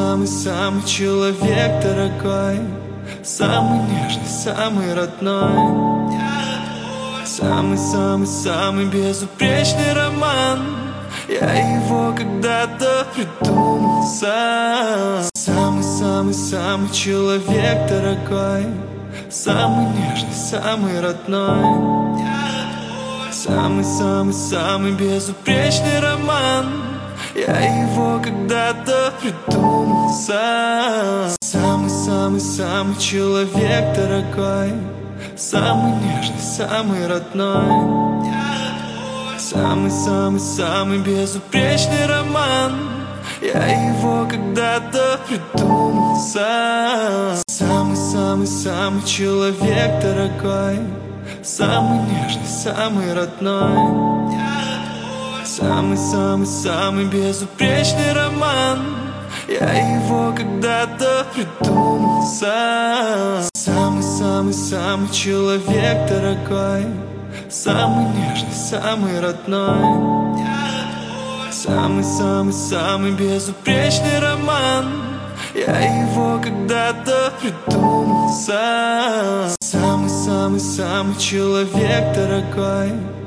самый-самый-самый человек дорогой, самый нежный, самый родной, самый-самый-самый безупречный роман. Я его когда-то придумал сам. Самый-самый-самый человек дорогой, самый нежный, самый родной, самый-самый-самый безупречный роман. Я его когда-то придумал сам. Самый-самый-самый человек дорогой, самый нежный, самый родной, самый-самый-самый безупречный роман. Я его когда-то придумал сам. Самый-самый-самый человек дорогой, самый нежный, самый родной, самый-самый-самый безупречный роман. Я его когда-то придумал сам. Самый-самый-самый человек дорогой, самый нежный, самый родной, самый-самый-самый безупречный роман. Я его когда-то придумал сам. Самый-самый-самый человек дорогой,